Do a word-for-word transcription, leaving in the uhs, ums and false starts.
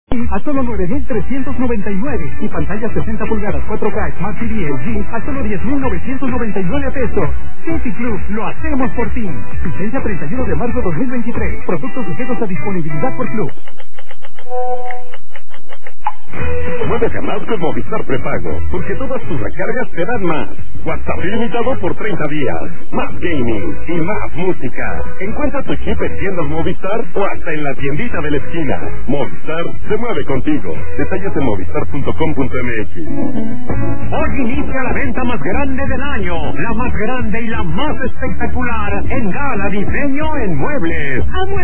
a solo nueve mil trescientos noventa y nueve y pantalla sesenta pulgadas cuatro K Smart T V L G a solo diez mil novecientos noventa y nueve pesos. City Club, lo hacemos por ti. Vigencia treinta y uno de marzo de dos mil veintitrés. Productos sujetos a disponibilidad por club. Muévete más con Movistar Prepago, porque todas tus recargas te dan más. WhatsApp ilimitado por treinta días, más gaming y más música. Encuentra tu chip en tiendas Movistar o hasta en la tiendita de la esquina. Movistar se mueve contigo. Detalles en movistar punto com punto m x. Hoy inicia la venta más grande del año, la más grande y la más espectacular en Gala Diseño en Muebles.